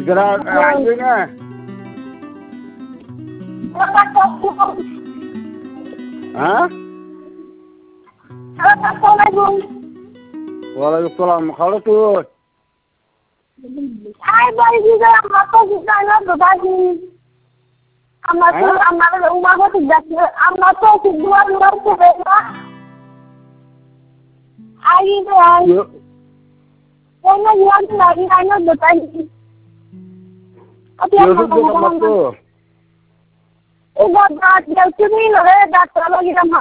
Segera ajunya. Hah? Assalamualaikum. Waalaikumsalam. Kalau tuh. Hai balik juga apa kita nak berbagi. Amat tu amat rumah aku tidak amat tu dua sebelum. Hari tu hari. Karena yang lagi hanya berbagi. Apa yang kamu tu. Udah dah jadi loh dah kalau kita